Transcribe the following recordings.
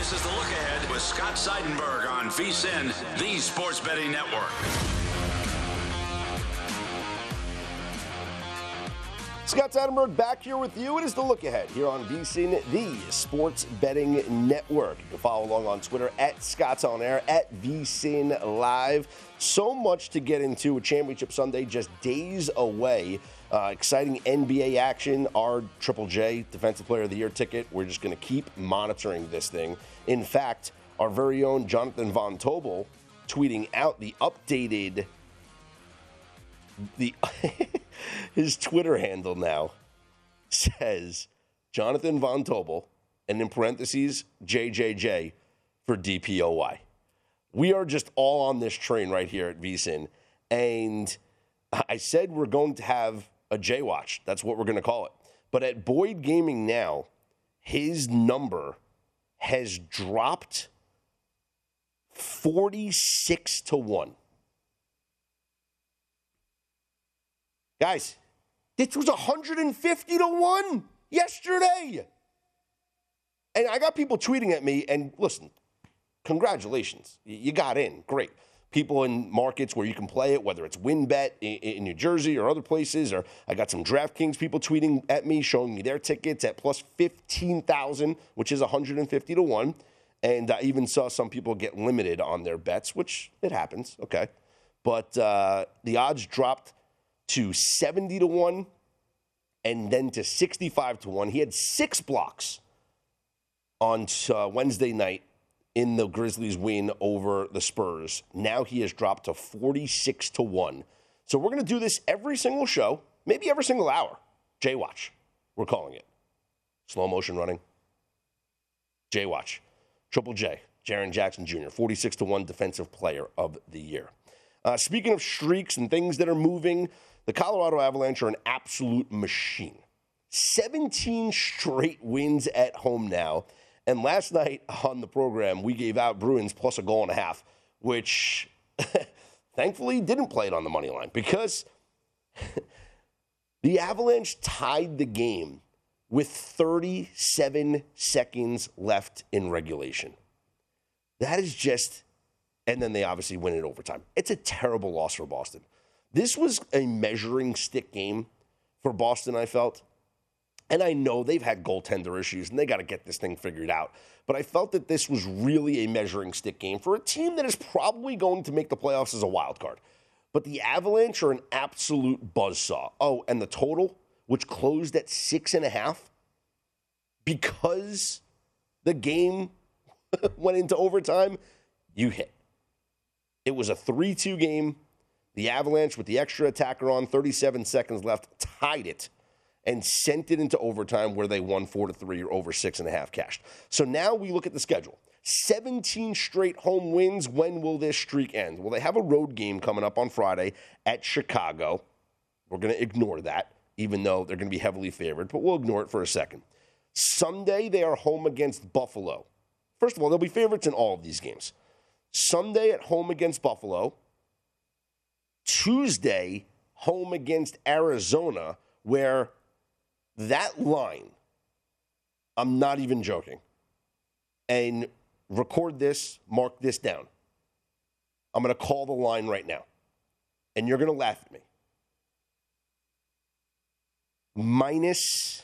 This is the Look Ahead with Scott Seidenberg on VSiN, the Sports Betting Network. Scott Seidenberg back here with you. It is the Look Ahead here on VSiN, the Sports Betting Network. You can follow along on Twitter at Scott's On Air, at VSiN Live. So much to get into. A Championship Sunday just days away. Exciting NBA action. Our Triple J Defensive Player of the Year ticket. We're just going to keep monitoring this thing. In fact, our very own Jonathan Von Tobel tweeting out the updated his Twitter handle now says Jonathan Von Tobel, and in parentheses, JJJ for DPOY. We are just all on this train right here at VSiN. And I said we're going to have a J-Watch. That's what we're going to call it. But at Boyd Gaming now, his number has dropped 46-1. Guys, this was 150-1 yesterday. And I got people tweeting at me, and listen, congratulations. You got in. Great. People in markets where you can play it, whether it's WinBet in New Jersey or other places, or I got some DraftKings people tweeting at me, showing me their tickets at plus 15,000, which is 150-1. And I even saw some people get limited on their bets, which it happens, okay. But the odds dropped to 70-1 and then to 65-1. He had 6 blocks on Wednesday night in the Grizzlies win over the Spurs. Now he has dropped to 46-1. So we're going to do this every single show, maybe every single hour. J-Watch, we're calling it. Slow motion running. J-Watch. Triple J, Jaren Jackson Jr., 46-1 Defensive Player of the Year. Speaking of streaks and things that are moving, the Colorado Avalanche are an absolute machine. 17 straight wins at home now. And last night on the program, we gave out Bruins plus a goal and a half, which thankfully didn't play it on the money line because the Avalanche tied the game with 37 seconds left in regulation. That is just, and then they obviously win in overtime. It's a terrible loss for Boston. This was a measuring stick game for Boston, I felt. And I know they've had goaltender issues, and they got to get this thing figured out. But I felt that this was really a measuring stick game for a team that is probably going to make the playoffs as a wild card. But the Avalanche are an absolute buzzsaw. Oh, and the total, which closed at 6.5, because the game went into overtime, you hit. It was a 3-2 game. The Avalanche, with the extra attacker on, 37 seconds left, tied it and sent it into overtime where they won 4-3 or over 6.5 cashed. So now we look at the schedule. 17 straight home wins. When will this streak end? Well, they have a road game coming up on Friday at Chicago. We're going to ignore that, even though they're going to be heavily favored, but we'll ignore it for a second. Sunday, they are home against Buffalo. First of all, they'll be favorites in all of these games. Sunday at home against Buffalo. Tuesday, home against Arizona, where that line, I'm not even joking, and record this, mark this down. I'm going to call the line right now, and you're going to laugh at me. Minus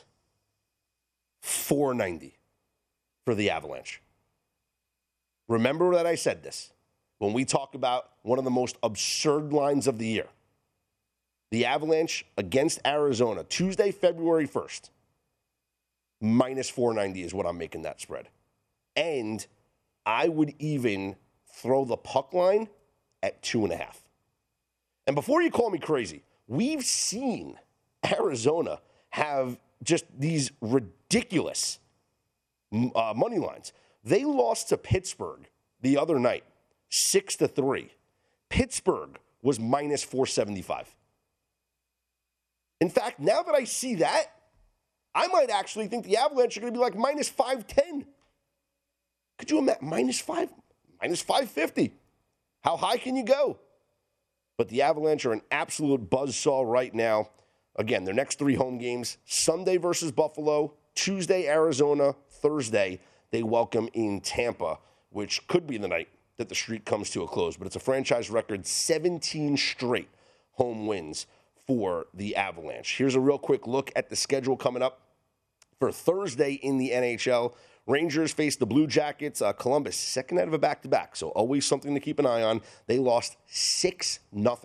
490 for the Avalanche. Remember that I said this when we talk about one of the most absurd lines of the year. The Avalanche against Arizona, Tuesday, February 1st. Minus 490 is what I'm making that spread. And I would even throw the puck line at 2.5. And before you call me crazy, we've seen Arizona have just these ridiculous money lines. They lost to Pittsburgh the other night, 6-3. Pittsburgh was minus 475. In fact, now that I see that, I might actually think the Avalanche are going to be like minus 510. Could you imagine? Minus 550. How high can you go? But the Avalanche are an absolute buzzsaw right now. Again, their next 3 home games, Sunday versus Buffalo, Tuesday, Arizona, Thursday. they welcome in Tampa, which could be the night that the streak comes to a close. But it's a franchise record 17 straight home wins for the Avalanche. Here's a real quick look at the schedule coming up for Thursday in the NHL. Rangers face the Blue Jackets. Columbus, second out of a back-to-back, so always something to keep an eye on. They lost 6-0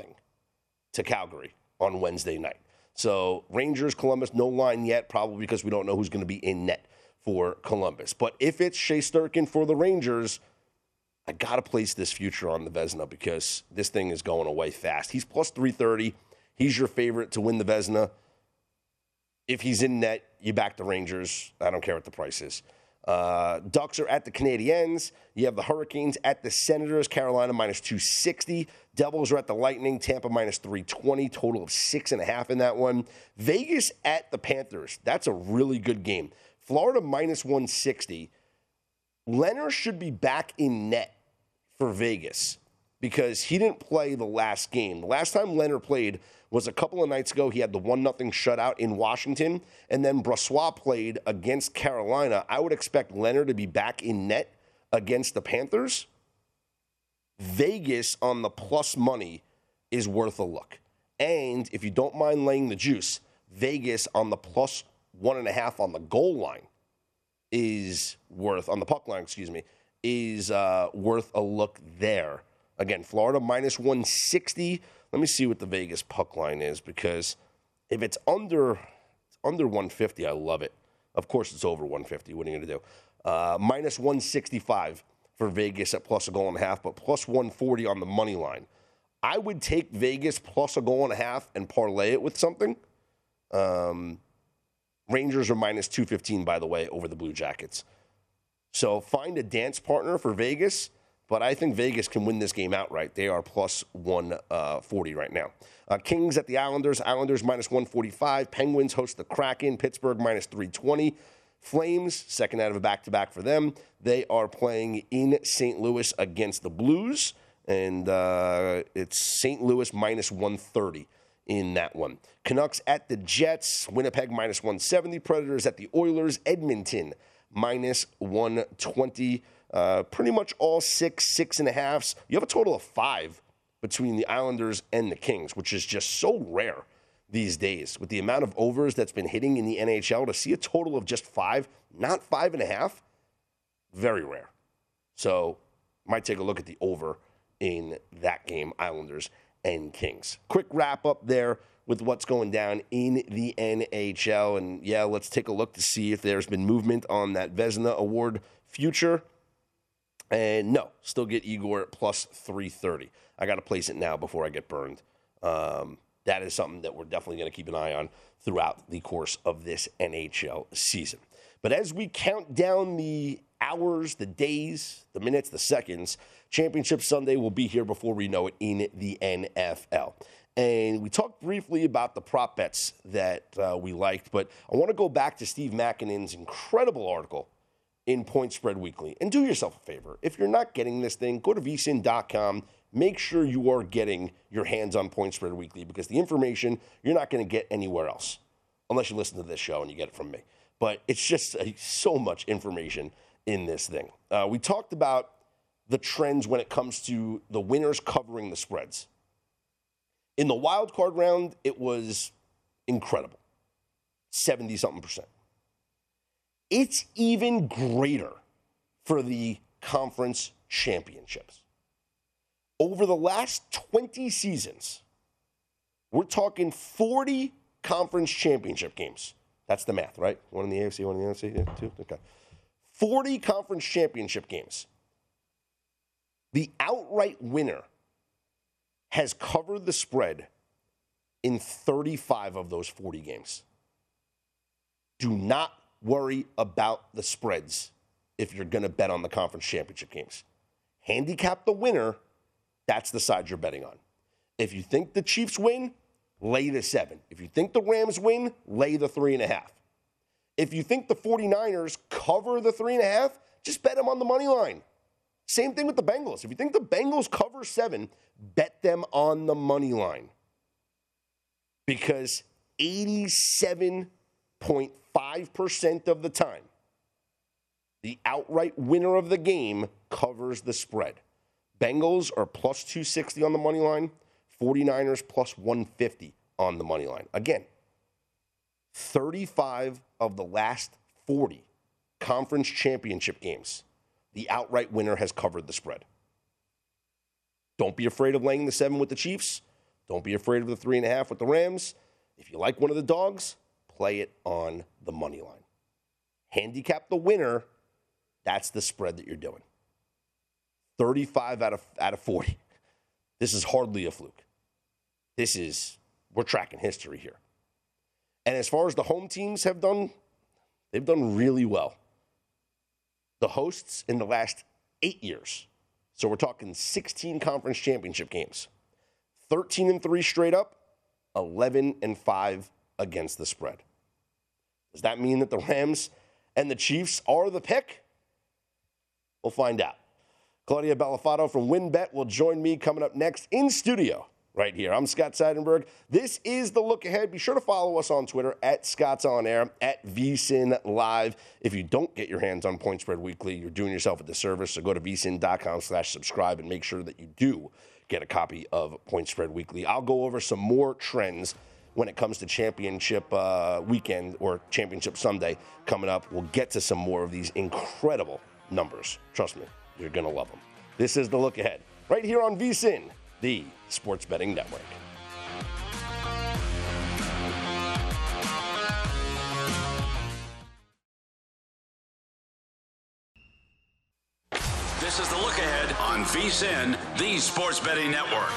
to Calgary on Wednesday night. So Rangers, Columbus, no line yet, probably because we don't know who's going to be in net for Columbus. But if it's Shesterkin for the Rangers, I got to place this future on the Vezina because this thing is going away fast. He's plus 330. He's your favorite to win the Vezina. If he's in net, you back the Rangers. I don't care what the price is. Ducks are at the Canadiens. You have the Hurricanes at the Senators. Carolina minus 260. Devils are at the Lightning. Tampa minus 320. Total of 6.5 in that one. Vegas at the Panthers. That's a really good game. Florida minus 160. Leonard should be back in net for Vegas because he didn't play the last game. The last time Leonard played was a couple of nights ago. He had the 1-0 shutout in Washington, and then Brossoit played against Carolina. I would expect Leonard to be back in net against the Panthers. Vegas on the plus money is worth a look. And if you don't mind laying the juice, Vegas on the plus 1.5 on the goal line is worth, on the puck line, is worth a look there. Again, Florida minus 160. Let me see what the Vegas puck line is, because if it's under 150, I love it. Of course, it's over 150. What are you going to do? Minus 165 for Vegas at plus a goal and a half, but plus 140 on the money line. I would take Vegas plus a goal and a half and parlay it with something. Rangers are minus 215, by the way, over the Blue Jackets. So find a dance partner for Vegas. But I think Vegas can win this game outright. They are plus 140 right now. Kings at the Islanders. Islanders minus 145. Penguins host the Kraken. Pittsburgh minus 320. Flames, second out of a back-to-back for them. They are playing in St. Louis against the Blues. And it's St. Louis minus 130 in that one. Canucks at the Jets. Winnipeg minus 170. Predators at the Oilers. Edmonton minus 120. Pretty much all 6.5s. You have a total of 5 between the Islanders and the Kings, which is just so rare these days. With the amount of overs that's been hitting in the NHL, to see a total of just 5, not 5.5, very rare. So might take a look at the over in that game, Islanders and Kings. Quick wrap up there with what's going down in the NHL. And yeah, let's take a look to see if there's been movement on that Vezina Award future. And no, still get Igor at plus 330. I got to place it now before I get burned. That is something that we're definitely going to keep an eye on throughout the course of this NHL season. But as we count down the hours, the days, the minutes, the seconds, Championship Sunday will be here before we know it in the NFL. And we talked briefly about the prop bets that we liked, but I want to go back to Steve Makinen's incredible article in Point Spread Weekly. And do yourself a favor. If you're not getting this thing, go to vsin.com. Make sure you are getting your hands on Point Spread Weekly, because the information you're not going to get anywhere else unless you listen to this show and you get it from me. But it's just so much information in this thing. We talked about the trends when it comes to the winners covering the spreads. In the wild card round, it was incredible. 70-something%. It's even greater for the conference championships. Over the last 20 seasons, we're talking 40 conference championship games. That's the math, right? One in the AFC, one in the NFC, yeah, 2? Okay. 40 conference championship games. The outright winner has covered the spread in 35 of those 40 games. Do not worry about the spreads if you're going to bet on the conference championship games. Handicap the winner. That's the side you're betting on. If you think the Chiefs win, lay the 7. If you think the Rams win, lay the 3.5. If you think the 49ers cover the 3.5, just bet them on the money line. Same thing with the Bengals. If you think the Bengals cover 7, bet them on the money line. Because 87.5% of the time, The outright winner of the game covers the spread. Bengals are plus 260 on the money line. 49ers plus 150 on the money line. Again, 35 of the last 40 conference championship games, the outright winner has covered the spread. Don't be afraid of laying the 7 with the Chiefs. Don't be afraid of the 3.5 with the Rams. If you like one of the dogs, play it on the money line. Handicap the winner. That's the spread that you're doing. 35 out of 40. This is hardly a fluke. We're tracking history here. And as far as the home teams have done, they've done really well. The hosts in the last 8 years, so we're talking 16 conference championship games, 13-3 straight up, 11-5 against the spread. Does that mean that the Rams and the Chiefs are the pick? We'll find out. Claudia Bellafato from WynnBET will join me coming up next in studio right here. I'm Scott Seidenberg. This is The Look Ahead. Be sure to follow us on Twitter at Scott's On Air, at VSiN Live. If you don't get your hands on Point Spread Weekly, you're doing yourself a disservice. So go to vsin.com/subscribe and make sure that you do get a copy of Point Spread Weekly. I'll go over some more trends when it comes to championship weekend or championship Sunday coming up. We'll get to some more of these incredible numbers. Trust me, you're going to love them. This is The Look Ahead right here on VSiN, the Sports Betting Network. This is The Look Ahead on VSiN, the Sports Betting Network.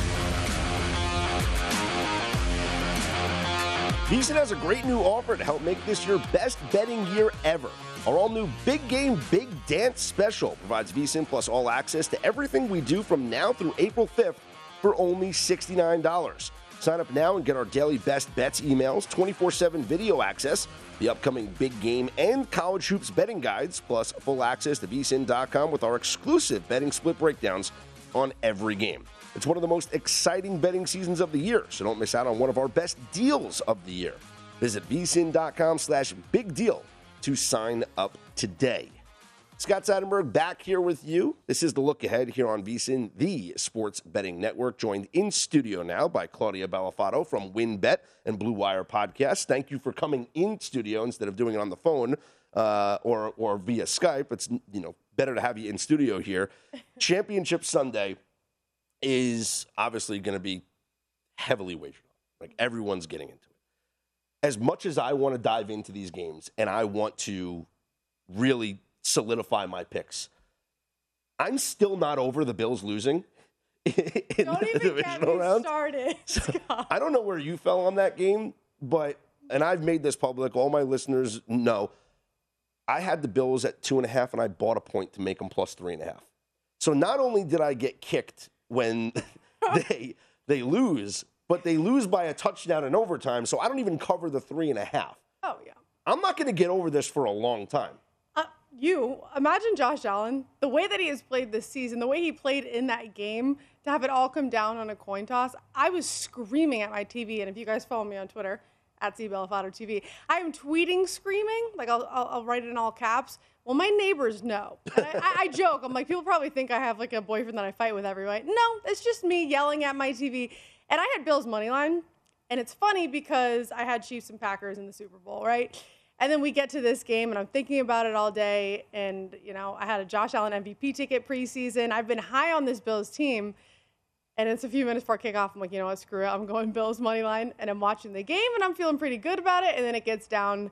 VSiN has a great new offer to help make this your best betting year ever. Our all-new Big Game, Big Dance special provides VSiN Plus all access to everything we do from now through April 5th for only $69. Sign up now and get our daily best bets emails, 24/7 video access, the upcoming big game and college hoops betting guides, plus full access to vsin.com with our exclusive betting split breakdowns on every game. It's one of the most exciting betting seasons of the year, so don't miss out on one of our best deals of the year. Visit vsin.com/big deal to sign up today. Scott Seidenberg back here with you. This is The Look Ahead here on VSiN, the Sports Betting Network, joined in studio now by Claudia Bellafato from WynnBET and Blue Wire Podcast. Thank you for coming in studio instead of doing it on the phone or via Skype. It's better to have you in studio here. Championship Sunday is obviously going to be heavily wagered on. Like, everyone's getting into it. As much as I want to dive into these games and I want to really solidify my picks, I'm still not over the Bills losing in Don't the even divisional get me round. started, Scott. I don't know where you fell on that game, and I've made this public, all my listeners know, I had the Bills at 2.5, and I bought a point to make them plus 3.5. So not only did I get kicked when they lose, but they lose by a touchdown in overtime, so I don't even cover the 3.5. Oh, yeah. I'm not going to get over this for a long time. You imagine Josh Allen, the way that he has played this season, the way he played in that game, to have it all come down on a coin toss. I was screaming at my TV, and if you guys follow me on Twitter, at CBellafato I am tweeting screaming, like I'll write it in all caps. Well, my neighbors know. And I joke. I'm like, people probably think I have like a boyfriend that I fight with every night. No, it's just me yelling at my TV. And I had Bills money line, and it's funny because I had Chiefs and Packers in the Super Bowl, right? And then we get to this game, and I'm thinking about it all day. And, I had a Josh Allen MVP ticket preseason. I've been high on this Bills team. And it's a few minutes before kickoff. I'm like, you know what, screw it. I'm going Bills money line. And I'm watching the game, and I'm feeling pretty good about it. And then it gets down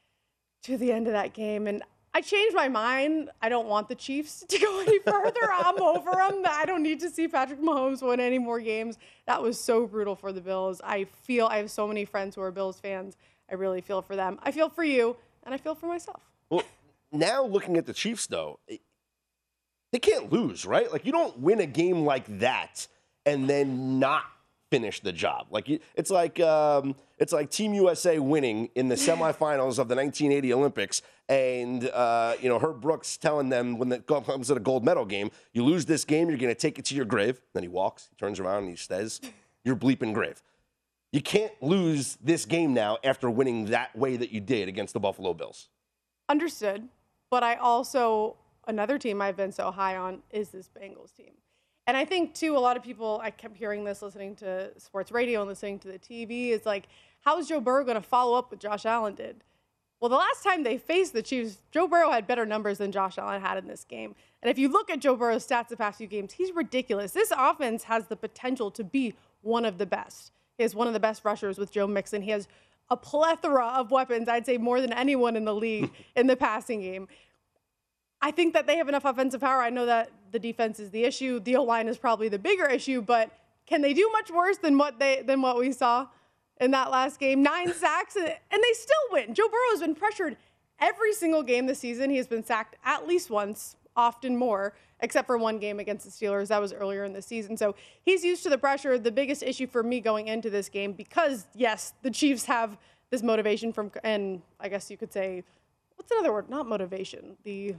to the end of that game. And I changed my mind. I don't want the Chiefs to go any further. I'm over them. I don't need to see Patrick Mahomes win any more games. That was so brutal for the Bills. I have so many friends who are Bills fans. I really feel for them. I feel for you, and I feel for myself. Well, now looking at the Chiefs, though, they can't lose, right? Like, you don't win a game like that and then not finish the job. Like, it's like Team USA winning in the semifinals of the 1980 Olympics, and Herb Brooks telling them when it comes to the gold medal game, you lose this game, you're going to take it to your grave. Then he walks, he turns around, and he says, "Your bleeping grave." You can't lose this game now after winning that way that you did against the Buffalo Bills. Understood. But another team I've been so high on is this Bengals team. And I think, too, a lot of people, I kept hearing this listening to sports radio and listening to the TV, is like, how is Joe Burrow going to follow up what Josh Allen did? Well, the last time they faced the Chiefs, Joe Burrow had better numbers than Josh Allen had in this game. And if you look at Joe Burrow's stats the past few games, he's ridiculous. This offense has the potential to be one of the best. He has one of the best rushers with Joe Mixon. He has a plethora of weapons, I'd say more than anyone in the league in the passing game. I think that they have enough offensive power. I know that the defense is the issue. The O-line is probably the bigger issue, but can they do much worse than what we saw in that last game? 9 sacks, and they still win. Joe Burrow has been pressured every single game this season. He has been sacked at least once, often more, except for one game against the Steelers. That was earlier in the season. So he's used to the pressure. The biggest issue for me going into this game, because, yes, the Chiefs have this motivation and I guess you could say, what's another word? Not motivation.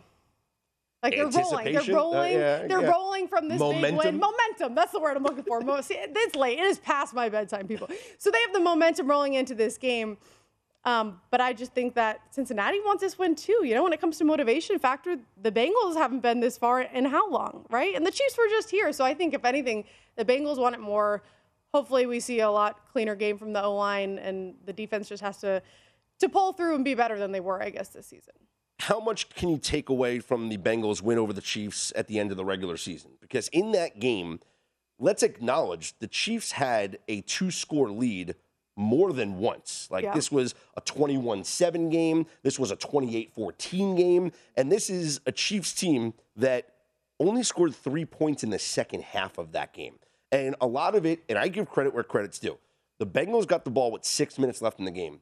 They're rolling. They're rolling from this big win. Momentum. That's the word I'm looking for. See, it's late. It is past my bedtime, people. So they have the momentum rolling into this game. But I just think that Cincinnati wants this win too. You know, when it comes to motivation factor, the Bengals haven't been this far in how long, right? And the Chiefs were just here. So I think, if anything, the Bengals want it more. Hopefully we see a lot cleaner game from the O-line, and the defense just has to pull through and be better than they were, I guess, this season. How much can you take away from the Bengals win over the Chiefs at the end of the regular season? Because in that game, let's acknowledge the Chiefs had a 2-score lead more than once. This was a 21-7 game. This was a 28-14 game. And this is a Chiefs team that only scored 3 points in the second half of that game. And a lot of it, and I give credit where credit's due, the Bengals got the ball with 6 minutes left in the game,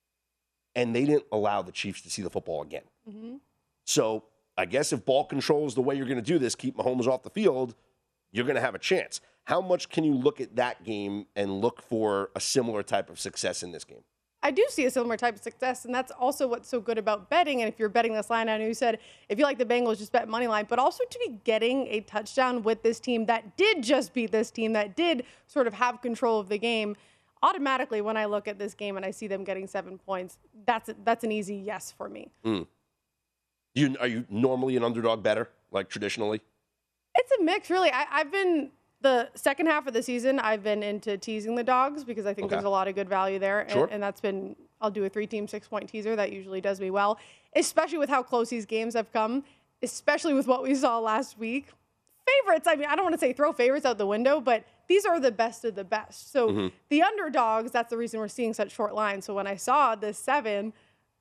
and they didn't allow the Chiefs to see the football again. Mm-hmm. So I guess if ball control is the way you're going to do this, keep Mahomes off the field, you're going to have a chance. How much can you look at that game and look for a similar type of success in this game? I do see a similar type of success, and that's also what's so good about betting. And if you're betting this line, I know you said if you like the Bengals, just bet money line, but also to be getting a touchdown with this team that did just beat this team, that did sort of have control of the game. Automatically, when I look at this game and I see them getting 7 points, that's an easy yes for me. Are you normally an underdog bettor, like traditionally? It's a mix, really. I've been, the second half of the season, I've been into teasing the dogs because I think there's a lot of good value there. Sure. And that's been, I'll do a 3-team 6-point teaser. That usually does me well, especially with how close these games have come, especially with what we saw last week. Favorites, I mean, I don't want to say throw favorites out the window, but these are the best of the best. So the underdogs, that's the reason we're seeing such short lines. So when I saw this 7,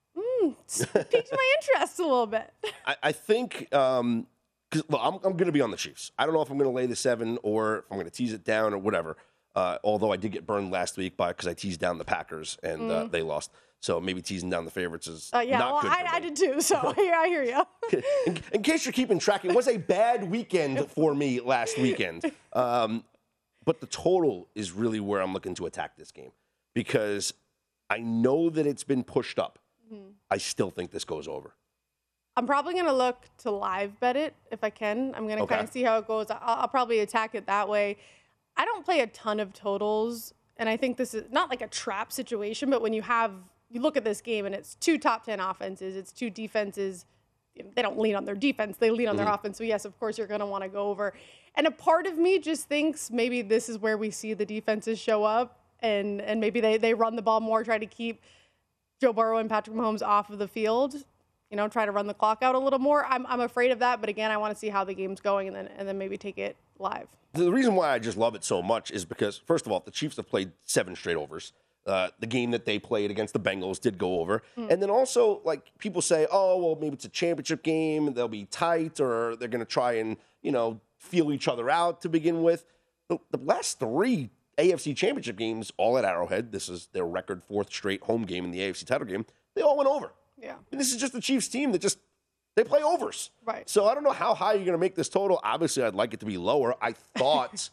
piqued my interest a little bit. I think, because I'm going to be on the Chiefs. I don't know if I'm going to lay the 7 or if I'm going to tease it down or whatever. Although I did get burned last week because I teased down the Packers and they lost. So maybe teasing down the favorites is not good for me. I did too, so I hear you. In case you're keeping track, it was a bad weekend for me last weekend. But the total is really where I'm looking to attack this game because I know that it's been pushed up. I still think this goes over. I'm probably going to look to live bet it if I can. I'm going to kind of see how it goes. I'll probably attack it that way. I don't play a ton of totals, and I think this is not like a trap situation, but when you look at this game and it's 2 top 10 offenses, it's 2 defenses. They don't lean on their defense. They lean on their offense. So, yes, of course, you're going to want to go over. And a part of me just thinks maybe this is where we see the defenses show up, and maybe they run the ball more, try to keep Joe Burrow and Patrick Mahomes off of the field, try to run the clock out a little more. I'm afraid of that. But, again, I want to see how the game's going and then maybe take it live. The reason why I just love it so much is because, first of all, the Chiefs have played 7 straight overs. The game that they played against the Bengals did go over. And then also, like, people say, oh, well, maybe it's a championship game. They'll be tight or they're going to try and, feel each other out to begin with. The last 3 AFC championship games, all at Arrowhead, this is their record 4th straight home game in the AFC title game, they all went over. Yeah. And this is just the Chiefs team that they play overs. Right. So I don't know how high you're going to make this total. Obviously, I'd like it to be lower. I thought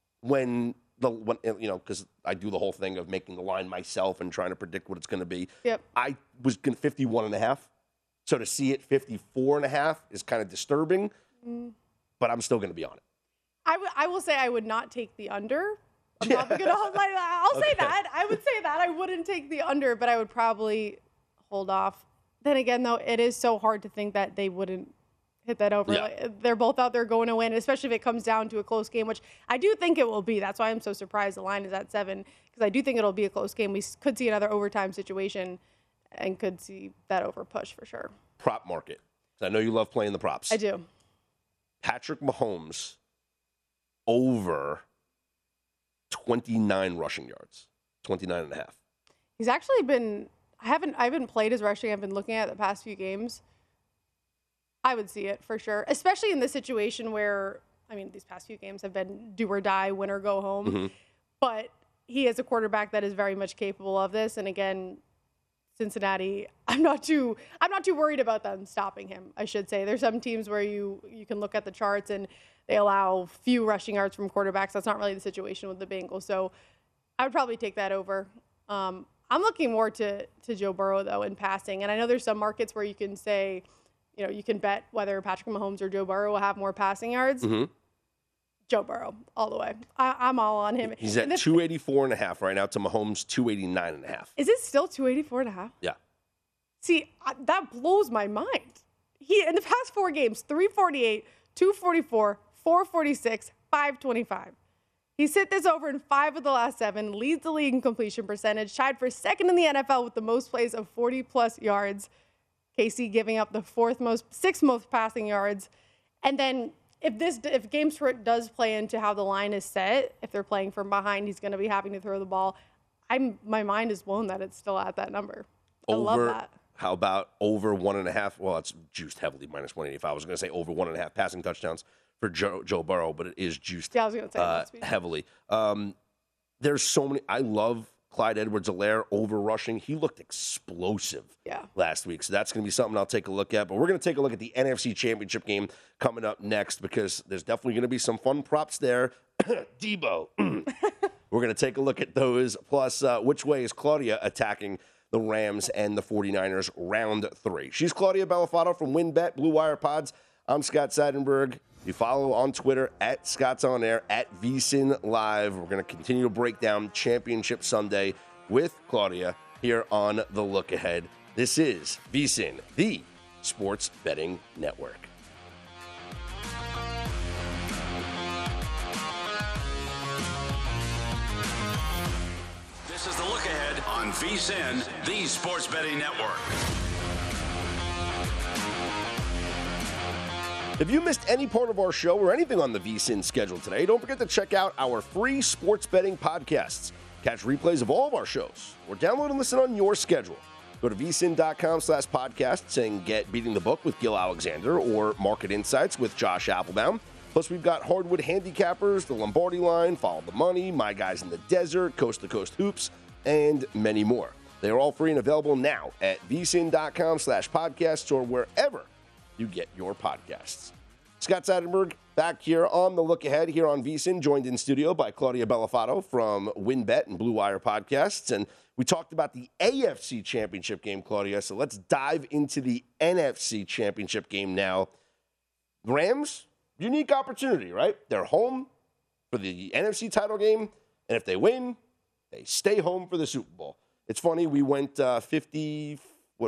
because I do the whole thing of making the line myself and trying to predict what it's going to be. Yep. I was going to 51.5. So to see it 54.5 is kind of disturbing, but I'm still going to be on it. I will say I would not take the under. I'm probably going to I'll say that. I would say that. I wouldn't take the under, but I would probably hold off then again, though, it is so hard to think that they wouldn't hit that over. Yeah. Like, they're both out there going to win, especially if it comes down to a close game, which I do think it will be. That's why I'm so surprised the line is at 7, because I do think it'll be a close game. We could see another overtime situation and could see that over push for sure. Prop market. I know you love playing the props. I do. Patrick Mahomes over 29 rushing yards, 29 and a half. He's actually been, I haven't played his rushing. I've been looking at the past few games. I would see it for sure, especially in this situation where, I mean, these past few games have been do or die, win or go home. Mm-hmm. But he is a quarterback that is very much capable of this. And again, Cincinnati, I'm not too worried about them stopping him, I should say. There's some teams where you can look at the charts and they allow few rushing yards from quarterbacks. That's not really the situation with the Bengals. So I would probably take that over. I'm looking more to Joe Burrow, though, in passing. And I know there's some markets where you can say, you know, you can bet whether Patrick Mahomes or Joe Burrow will have more passing yards. Mm-hmm. Joe Burrow, all the way. I'm all on him. He's at 284 and a half right now to Mahomes 289 and a half. Is it still 284 and a half? Yeah. See, that blows my mind. He, in the past 4 games, 348, 244, 446, 525. He's hit this over in 5 of the last 7, leads the league in completion percentage, tied for second in the NFL with the most plays of 40-plus yards. KC giving up the 6th most passing yards. And then if game script does play into how the line is set, if they're playing from behind, he's going to be having to throw the ball. My mind is blown that it's still at that number. I love that. How about over 1.5? Well, it's juiced heavily, minus 185. I was going to say over 1.5 passing touchdowns for Joe Burrow, but it is juiced I was going to say heavily. There's so many. I love Clyde Edwards-Helaire over rushing. He looked explosive last week, so that's going to be something I'll take a look at. But we're going to take a look at the NFC Championship game coming up next because there's definitely going to be some fun props there. Debo. We're going to take a look at those. Plus, which way is Claudia attacking the Rams and the 49ers round 3? She's Claudia Bellafato from WinBet, Blue Wire Pods. I'm Scott Seidenberg. You follow on Twitter at Scott's On Air, at VSiN Live. We're going to continue to break down Championship Sunday with Claudia here on The Look Ahead. This is VSiN, the Sports Betting Network. This is The Look Ahead on VSiN, the Sports Betting Network. If you missed any part of our show or anything on the VSiN schedule today, don't forget to check out our free sports betting podcasts. Catch replays of all of our shows or download and listen on your schedule. Go to vsin.com/podcasts and get Beating the Book with Gil Alexander or Market Insights with Josh Applebaum. Plus, we've got Hardwood Handicappers, The Lombardi Line, Follow the Money, My Guys in the Desert, Coast to Coast Hoops, and many more. They are all free and available now at vsin.com/podcasts or wherever you get your podcasts. Scott Seidenberg back here on The Look Ahead here on VSiN, joined in studio by Claudia Bellafato from WinBet and Blue Wire Podcasts. And we talked about the AFC Championship game, Claudia, so let's dive into the NFC Championship game now. Rams, unique opportunity, right? They're home for the NFC title game, and if they win, they stay home for the Super Bowl. It's funny, we went 55,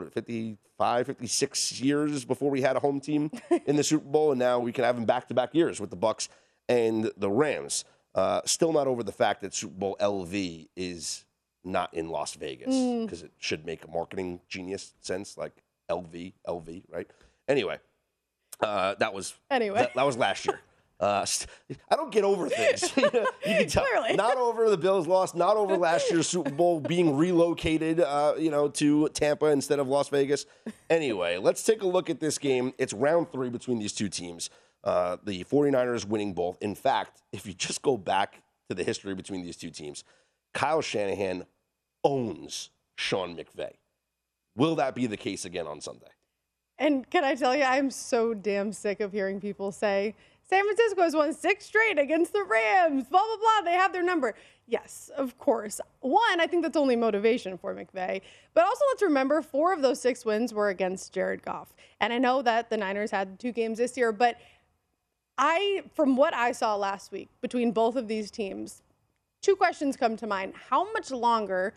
56 years before we had a home team in the Super Bowl, and now we can have them back-to-back years with the Bucs and the Rams. Still not over the fact that Super Bowl LV is not in Las Vegas, because it should make a marketing genius sense, like LV, right? Anyway, that was last year. I don't get over things. You can tell. Clearly. Not over the Bills lost, not over last year's Super Bowl being relocated, to Tampa instead of Las Vegas. Anyway, let's take a look at this game. It's round 3 between these two teams. The 49ers winning both. In fact, if you just go back to the history between these two teams, Kyle Shanahan owns Sean McVay. Will that be the case again on Sunday? And can I tell you, I'm so damn sick of hearing people say, San Francisco has won 6 straight against the Rams, blah, blah, blah. They have their number. Yes, of course. One, I think that's only motivation for McVay. But also let's remember 4 of those 6 wins were against Jared Goff. And I know that the Niners had 2 games this year, but from what I saw last week between both of these teams, 2 questions come to mind. How much longer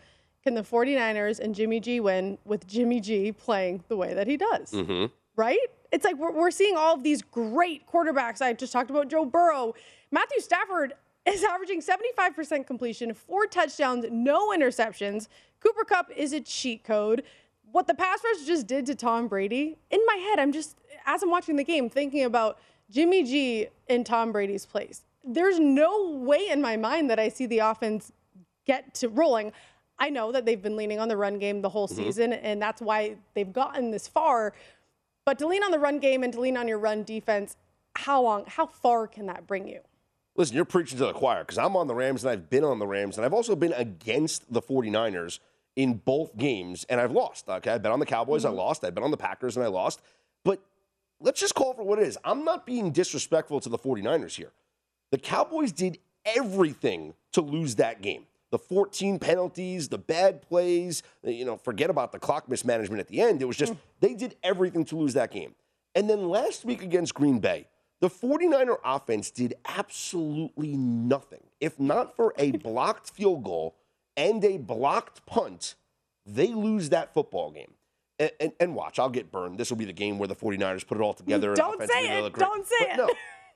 can the 49ers and Jimmy G win with Jimmy G playing the way that he does? Mm-hmm. Right? It's like we're seeing all of these great quarterbacks. I just talked about Joe Burrow. Matthew Stafford is averaging 75% completion, 4 touchdowns, no interceptions. Cooper Kupp is a cheat code. What the pass rush just did to Tom Brady, in my head, as I'm watching the game, thinking about Jimmy G in Tom Brady's place. There's no way in my mind that I see the offense get to rolling. I know that they've been leaning on the run game the whole season, and that's why they've gotten this far. But to lean on the run game and to lean on your run defense, how far can that bring you? Listen, you're preaching to the choir because I'm on the Rams and I've been on the Rams and I've also been against the 49ers in both games and I've lost. Okay, I bet on the Cowboys, I lost. I bet on the Packers and I lost. But let's just call it for what it is. I'm not being disrespectful to the 49ers here. The Cowboys did everything to lose that game. The 14 penalties, the bad plays, forget about the clock mismanagement at the end. It was just, they did everything to lose that game. And then last week against Green Bay, the 49er offense did absolutely nothing. If not for a blocked field goal and a blocked punt, they lose that football game. And watch, I'll get burned. This will be the game where the 49ers put it all together. Don't say it. Don't say it. No,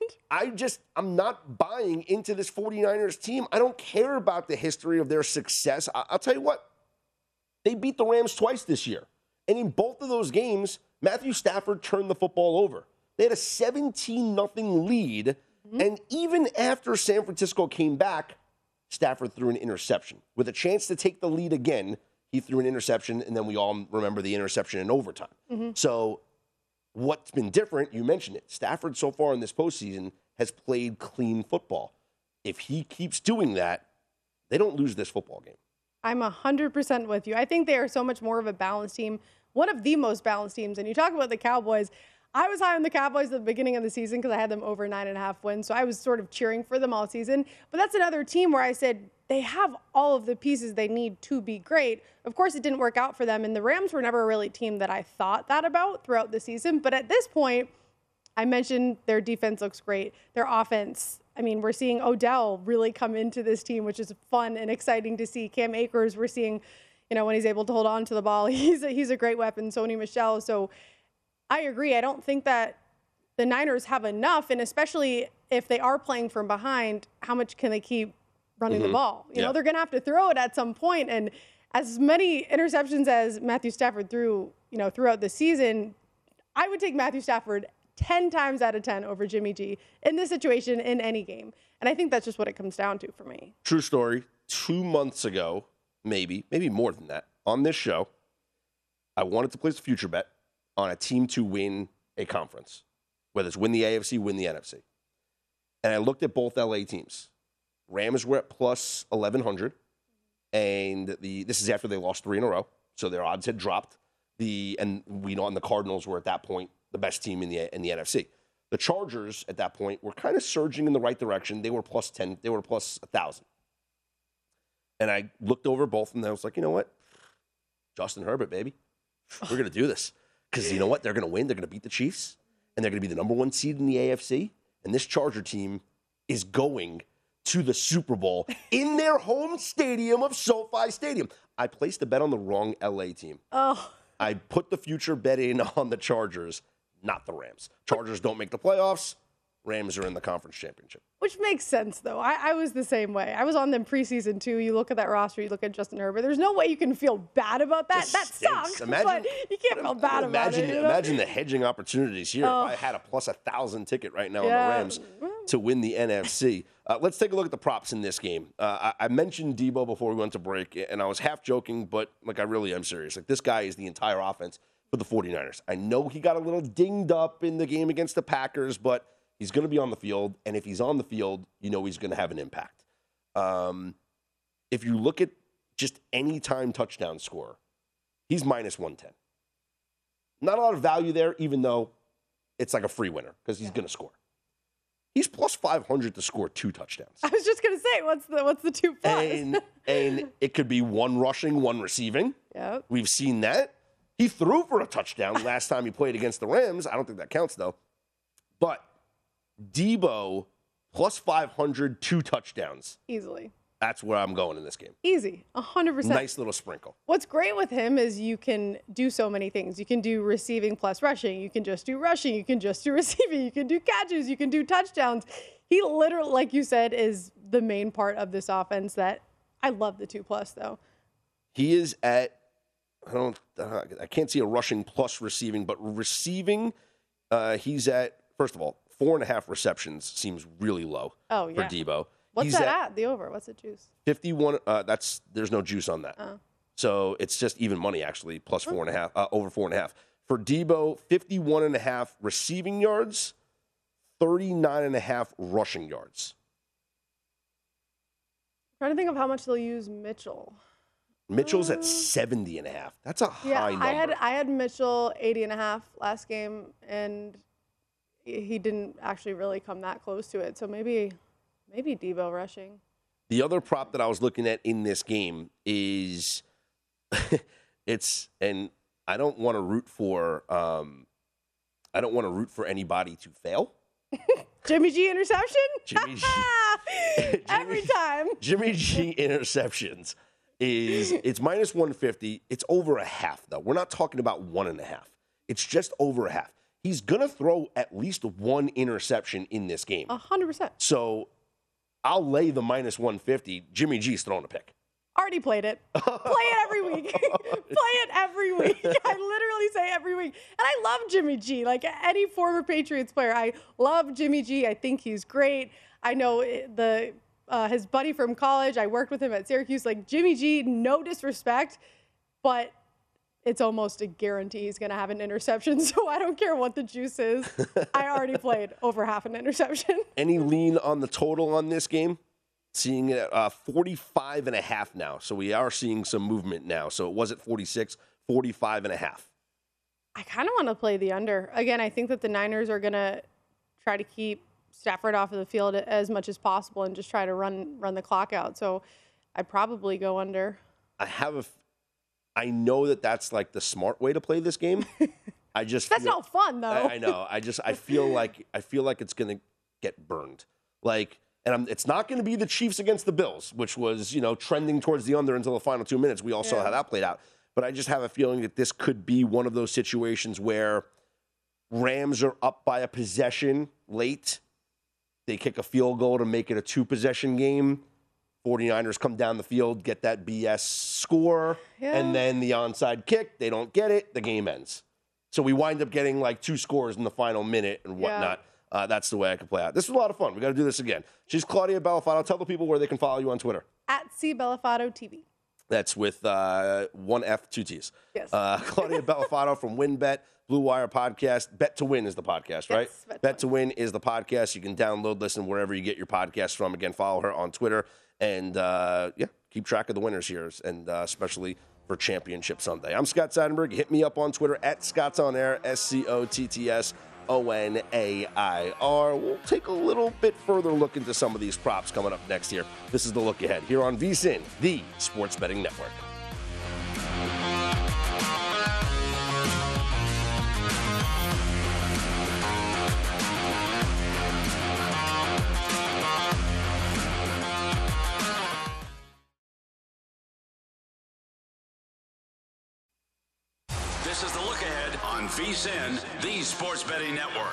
I'm not buying into this 49ers team. I don't care about the history of their success. I'll tell you what, they beat the Rams twice this year. And in both of those games, Matthew Stafford turned the football over. They had a 17-0 lead. And even after San Francisco came back, Stafford threw an interception. With a chance to take the lead again, he threw an interception, and then we all remember the interception in overtime. So what's been different, you mentioned it, Stafford so far in this postseason has played clean football. If he keeps doing that, they don't lose this football game. I'm 100% with you. I think they are so much more of a balanced team, one of the most balanced teams. And you talk about the Cowboys. I was high on the Cowboys at the beginning of the season because I had them over 9.5 wins. So I was sort of cheering for them all season. But that's another team where I said they have all of the pieces they need to be great. Of course, it didn't work out for them. And the Rams were never really a team that I thought that about throughout the season. But at this point, I mentioned their defense looks great. Their offense, we're seeing Odell really come into this team, which is fun and exciting to see. Cam Akers, we're seeing, when he's able to hold on to the ball, he's a great weapon. Sony Michel. So I agree. I don't think that the Niners have enough, and especially if they are playing from behind, how much can they keep running the ball? You know, they're going to have to throw it at some point. And as many interceptions as Matthew Stafford threw, throughout the season, I would take Matthew Stafford 10 times out of 10 over Jimmy G in this situation in any game. And I think that's just what it comes down to for me. True story. 2 months ago, maybe more than that, on this show, I wanted to place a future bet on a team to win a conference, whether it's win the AFC, win the NFC. And I looked at both LA teams. Rams were at plus 1,100, and this is after they lost 3 in a row, so their odds had dropped. And the Cardinals were at that point the best team in the NFC. The Chargers at that point were kind of surging in the right direction. They were plus 10. They were plus 1,000. And I looked over both, and I was like, you know what? Justin Herbert, baby. We're going to do this. Because you know what? They're going to win. They're going to beat the Chiefs, and they're going to be the number 1 seed in the AFC. And this Charger team is going to the Super Bowl in their home stadium of SoFi Stadium. I placed the bet on the wrong LA team. Oh. I put the future bet in on the Chargers, not the Rams. Chargers don't make the playoffs. Rams are in the conference championship. Which makes sense, though. I was the same way. I was on them preseason, too. You look at that roster, you look at Justin Herbert. There's no way you can feel bad about that. That sucks, but you can't feel bad about it. Imagine the hedging opportunities here. If I had a plus 1,000 ticket right now on the Rams to win the NFC. Let's take a look at the props in this game. I mentioned Debo before we went to break, and I was half joking, but I really am serious. This guy is the entire offense for the 49ers. I know he got a little dinged up in the game against the Packers, but he's going to be on the field, and if he's on the field, he's going to have an impact. If you look at just any time touchdown score, he's minus 110. Not a lot of value there, even though it's like a free winner because he's going to score. He's plus 500 to score 2 touchdowns. I was just going to say, what's the 2 plus? And it could be 1 rushing, 1 receiving. Yep. We've seen that. He threw for a touchdown last time he played against the Rams. I don't think that counts, though. But Debo, plus 500, 2 touchdowns. Easily. That's where I'm going in this game. Easy, 100%. Nice little sprinkle. What's great with him is you can do so many things. You can do receiving plus rushing. You can just do rushing. You can just do receiving. You can do catches. You can do touchdowns. He literally, like you said, is the main part of this offense that I love the 2+ though. He is at, I can't see a rushing plus receiving, but receiving, he's at, first of all, 4.5 receptions seems really low for Deebo. What's that at? The over? What's the juice? 51. There's no juice on that. Oh. So it's just even money, actually, plus 4.5, over 4.5. For Deebo, 51.5 receiving yards, 39.5 rushing yards. I'm trying to think of how much they'll use Mitchell. Mitchell's at 70.5. That's a high number. I had Mitchell 80.5 last game, and he didn't actually really come that close to it. So maybe Deebo rushing. The other prop that I was looking at in this game is and I don't want to root for anybody to fail. Jimmy G interception? Jimmy G. Every time. Jimmy G interceptions it's minus 150. It's over a half though. We're not talking about 1.5. It's just over a half. He's going to throw at least one interception in this game. 100%. So I'll lay the minus 150. Jimmy G's throwing a pick. Already played it. Play it every week. Play it every week. I literally say every week. And I love Jimmy G. Like any former Patriots player, I love Jimmy G. I think he's great. I know his buddy from college. I worked with him at Syracuse. Like Jimmy G, no disrespect, but it's almost a guarantee he's going to have an interception, so I don't care what the juice is. I already played over half an interception. Any lean on the total on this game? Seeing it at 45.5 now, so we are seeing some movement now. So it was at 46, 45.5. I kind of want to play the under. Again, I think that the Niners are going to try to keep Stafford off of the field as much as possible and just try to run the clock out. So I'd probably go under. I know that's like the smart way to play this game. That's not fun though. I know. I feel like it's gonna get burned. It's not gonna be the Chiefs against the Bills, which was trending towards the under until the final 2 minutes. We all saw how that played out. But I just have a feeling that this could be one of those situations where Rams are up by a possession late. They kick a field goal to make it a 2-possession game. 49ers come down the field, get that BS score, and then the onside kick. They don't get it. The game ends. So we wind up getting like 2 scores in the final minute and whatnot. That's the way I could play out. This was a lot of fun. We got to do this again. She's Claudia Bellafato. Tell the people where they can follow you on Twitter. @CBellafato.TV. That's with 1 F, 2 T's. Yes. Claudia Bellafato from WynnBET, Blue Wire Podcast. Bet to Win is the podcast, right? Yes, Bet to Win is the podcast. You can download, listen wherever you get your podcasts from. Again, follow her on Twitter. And, keep track of the winners here, and especially for Championship Sunday. I'm Scott Seidenberg. Hit me up on Twitter @ScottsOnAir, ScottsOnAir. We'll take a little bit further look into some of these props coming up next here. This is The Look Ahead here on VSiN, the Sports Betting Network. This is The Look Ahead on VSiN, the Sports Betting Network.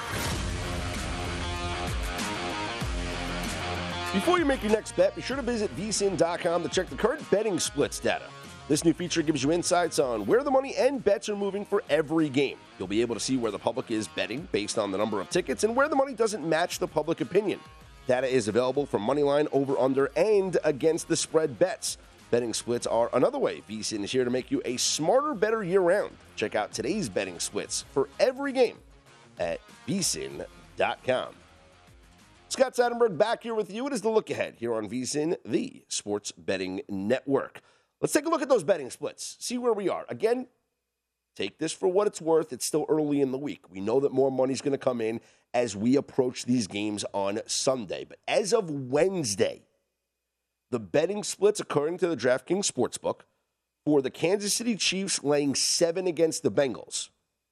Before you make your next bet, be sure to visit vsin.com to check the current betting splits data. This new feature gives you insights on where the money and bets are moving for every game. You'll be able to see where the public is betting based on the number of tickets and where the money doesn't match the public opinion. Data is available for moneyline, over-under, and against the spread bets. Betting splits are another way VSiN is here to make you a smarter, better year-round. Check out today's betting splits for every game at vsin.com. Scott Seidenberg back here with you. It is The Look Ahead here on VSiN, the Sports Betting Network. Let's take a look at those betting splits, see where we are. Again, take this for what it's worth. It's still early in the week. We know that more money's going to come in as we approach these games on Sunday. But as of Wednesday, the betting splits, according to the DraftKings Sportsbook, for the Kansas City Chiefs laying 7 against the Bengals,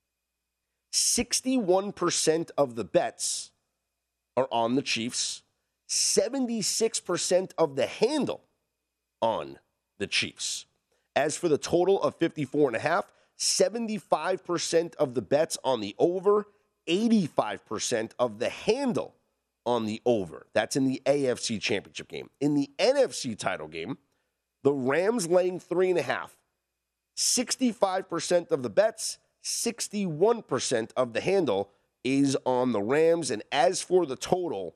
61% of the bets are on the Chiefs. 76% of the handle on the Chiefs. As for the total of 54.5, 75% of the bets on the over, 85% of the handle on the over. That's in the AFC Championship game. In the NFC title game, the Rams laying 3.5. 65% of the bets, 61% of the handle is on the Rams. And as for the total,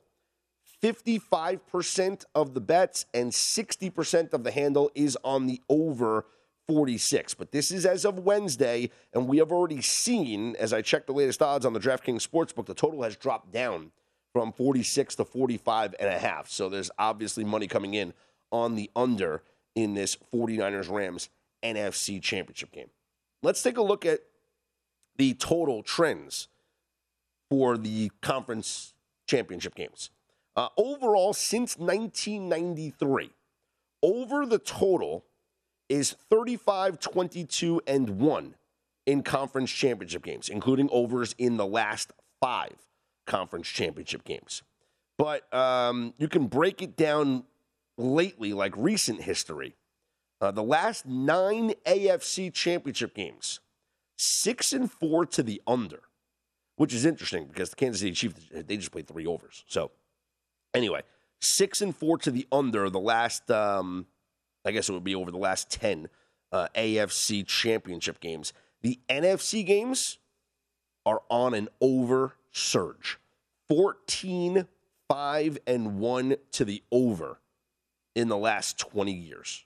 55% of the bets and 60% of the handle is on the over 46. But this is as of Wednesday, and we have already seen, as I checked the latest odds on the DraftKings Sportsbook, the total has dropped down from 46 to 45.5. So there's obviously money coming in on the under in this 49ers-Rams NFC Championship game. Let's take a look at the total trends for the conference championship games. Overall, since 1993, over the total is 35, 22, and 1 in conference championship games, including overs in the last 5 conference championship games. But you can break it down lately, like recent history. The last 9 AFC championship games, 6-4 to the under, which is interesting because the Kansas City Chiefs, they just played 3 overs. So anyway, 6-4 to the under the last, I guess it would be over the last 10 AFC championship games. The NFC games are on an over surge. 14, 5, and 1 to the over in the last 20 years.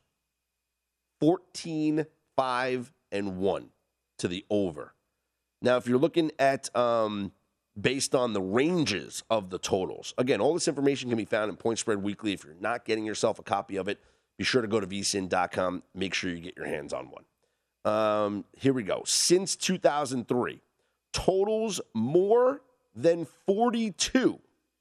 14, 5, and 1 to the over. Now, if you're looking at based on the ranges of the totals, again, all this information can be found in Point Spread Weekly. If you're not getting yourself a copy of it, be sure to go to vsin.com. Make sure you get your hands on one. Here we go. Since 2003, totals more than 42,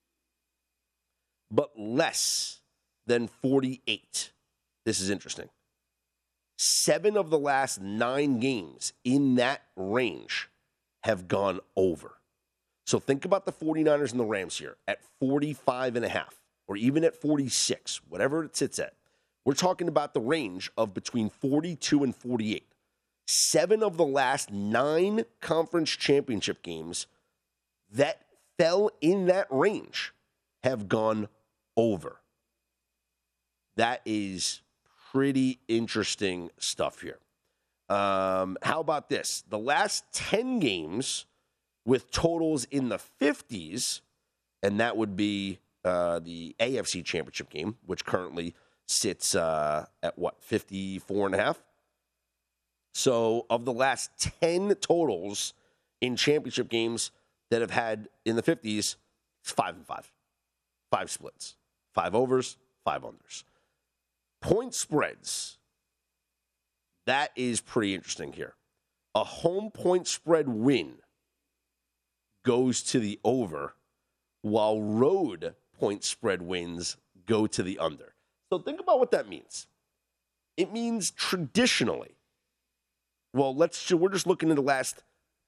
but less than 48. This is interesting. 7 of the last 9 games in that range have gone over. So think about the 49ers and the Rams here at 45.5 or even at 46, whatever it sits at. We're talking about the range of between 42 and 48. 7 of the last 9 conference championship games that fell in that range have gone over. That is pretty interesting stuff here. How about this? The last 10 games with totals in the 50s, and that would be the AFC Championship game, which currently sits at what, 54.5? So of the last 10 totals in championship games that have had in the 50s, it's 5 and 5. 5 splits. 5 overs, 5 unders. Point spreads. That is pretty interesting here. A home point spread win goes to the over, while road point spread wins go to the under. So think about what that means. It means traditionally, well, we're just looking at the last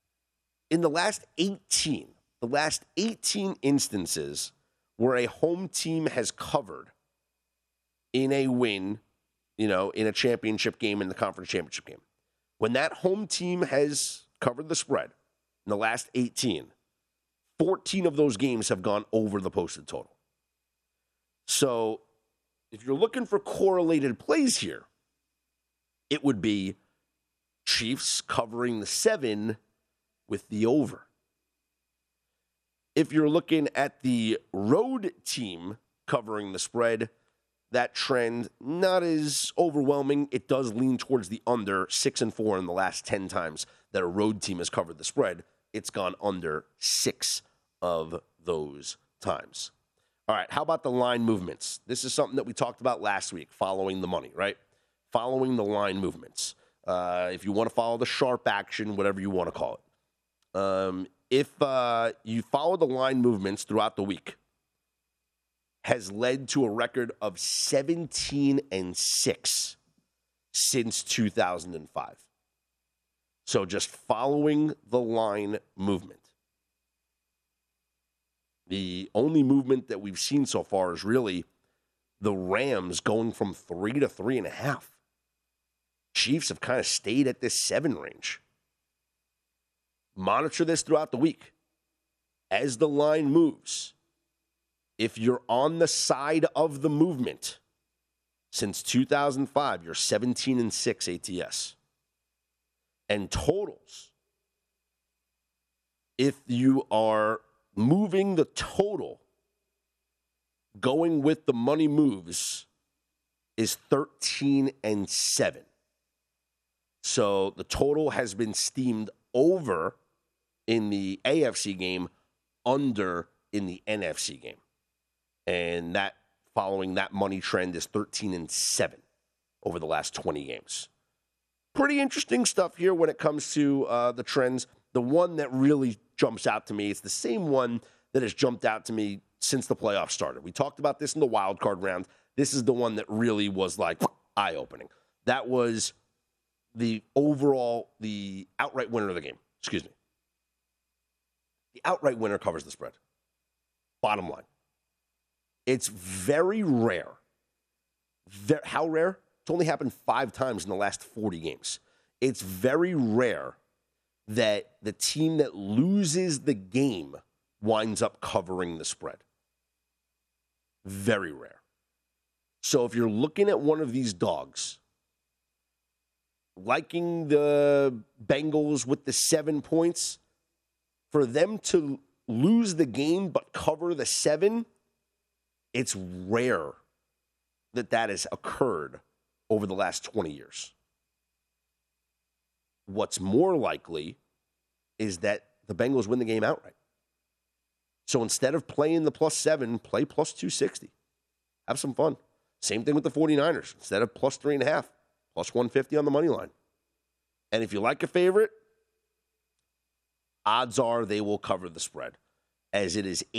18 instances where a home team has covered in a win, in a championship game, in the conference championship game. When that home team has covered the spread in the last 18, 14 of those games have gone over the posted total. So if you're looking for correlated plays here, it would be Chiefs covering the 7 with the over. If you're looking at the road team covering the spread, that trend not as overwhelming. It does lean towards the under. 6-4 in the last 10 times that a road team has covered the spread. It's gone under 6 of those times. All right, how about the line movements? This is something that we talked about last week, following the money, right? Following the line movements. If you want to follow the sharp action, whatever you want to call it. If you follow the line movements throughout the week, has led to a record of 17-6 since 2005. So just following the line movement. The only movement that we've seen so far is really the Rams going from 3 to 3.5. Chiefs have kind of stayed at this 7 range. Monitor this throughout the week. As the line moves, if you're on the side of the movement, since 2005, you're 17-6 ATS. And totals, if you are moving the total, going with the money moves, is 13-7. So the total has been steamed over in the AFC game, under in the NFC game. And that, following that money trend, is 13-7 over the last 20 games. Pretty interesting stuff here when it comes to the trends. The one that really jumps out to me, it's the same one that has jumped out to me since the playoffs started. We talked about this in the wild card round. This is the one that really was like eye-opening. That was the outright winner of the game. Excuse me. The outright winner covers the spread. Bottom line. It's very rare. How rare? It's only happened 5 times in the last 40 games. It's very rare that the team that loses the game winds up covering the spread. Very rare. So if you're looking at one of these dogs, liking the Bengals with the 7 points, for them to lose the game but cover the 7, it's rare that has occurred over the last 20 years. What's more likely is that the Bengals win the game outright. So instead of playing the +7, play +260. Have some fun. Same thing with the 49ers. Instead of +3.5, +150 on the money line. And if you like a favorite, odds are they will cover the spread, as it is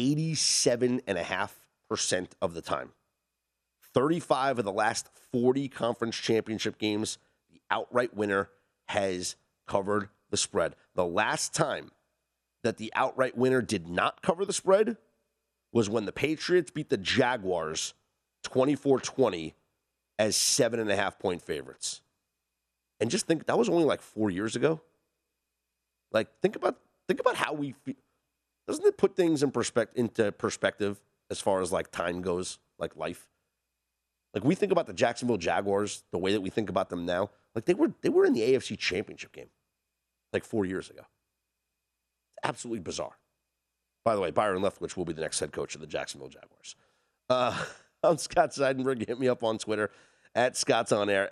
87.5% of the time. 35 of the last 40 conference championship games, the outright winner has covered the spread. The last time that the outright winner did not cover the spread was when the Patriots beat the Jaguars 24-20 as 7.5-point favorites. And just think, that was only like 4 years ago. Like, think about how we feel. Doesn't it put things into perspective as far as like time goes, like life? Like, we think about the Jacksonville Jaguars the way that we think about them now. Like, they were in the AFC Championship game like 4 years ago. Absolutely bizarre. By the way, Byron Leftwich will be the next head coach of the Jacksonville Jaguars. I'm Scott Seidenberg. Hit me up on Twitter at ScottsOnAir,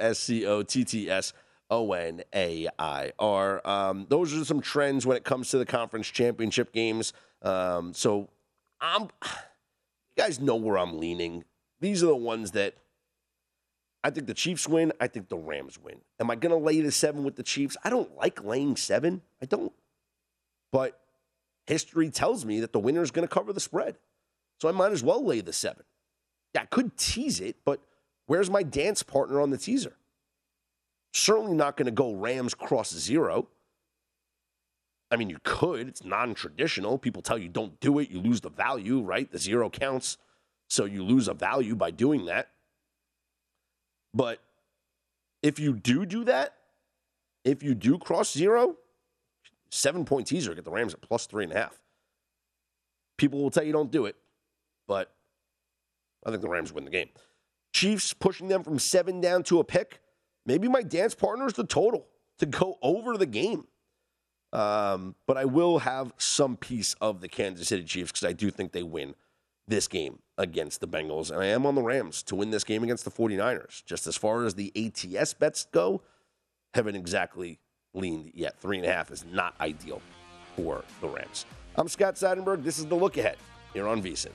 ScottsOnair. Those are some trends when it comes to the conference championship games. So you guys know where I'm leaning. These are the ones that I think the Chiefs win. I think the Rams win. Am I going to lay the 7 with the Chiefs? I don't like laying 7. I don't. But history tells me that the winner is going to cover the spread. So I might as well lay the 7. Yeah, I could tease it, but where's my dance partner on the teaser? Certainly not going to go Rams cross 0. I mean, you could. It's non-traditional. People tell you don't do it. You lose the value, right? The 0 counts. So you lose a value by doing that. But if you do that, if you do cross 0, 7-point teaser, get the Rams at +3.5. People will tell you don't do it, but I think the Rams win the game. Chiefs pushing them from 7 down to a pick. Maybe my dance partner is the total to go over the game. But I will have some piece of the Kansas City Chiefs because I do think they win this game against the Bengals. And I am on the Rams to win this game against the 49ers. Just as far as the ATS bets go, haven't exactly leaned yet. 3.5 is not ideal for the Rams. I'm Scott Seidenberg. This is The Look Ahead here on VSiN.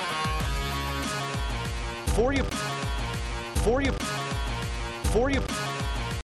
For you.